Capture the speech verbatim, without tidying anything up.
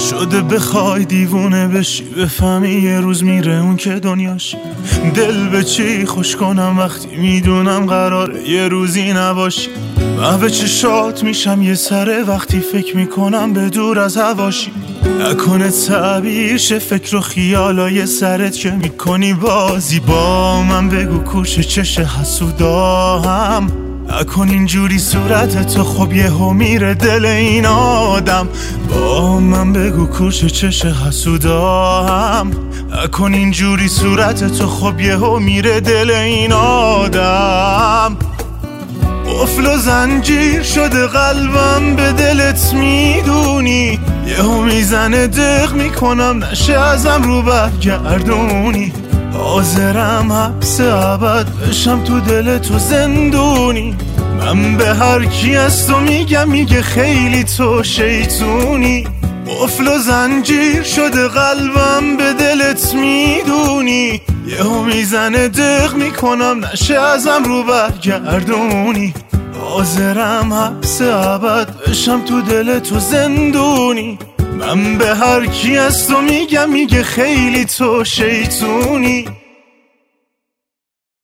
شده بخوای دیوونه بشی، بفهمی یه روز میره اون که دنیاش. دل به چی خوش کنم وقتی میدونم قراره یه روزی نباشی. محو چشات میشم یه سره وقتی فکر میکنم به دور از هواشی. نکنه تعبیر شه فکر و خیالای سرت که میکنی بازی. با من بگو کوش چش حسودام، نکن اینجوری صورت تو، خب یهو میره دل این آدم. با من بگو کوش چش حسودام، نکن اینجوری صورت تو، خب یهو میره دل این آدم. قفل و زنجیر شده قلبم به دلت میدونی، یهو میزنه دق میکنم نشه ازم رو برگردونی. حاضرم حبس ابد بشم تو دل تو زندونی. من به هر کی از تو میگم میگه خیلی تو شیطونی. قفل و زنجیر شده قلبم به دلت میدونی، یهو میزنه دق میکنم نشه ازم رو برگردونی. حاضرم حبس ابد بشم تو دل تو زندونی. من به هر کی از تو میگم میگه خیلی تو شیطونی.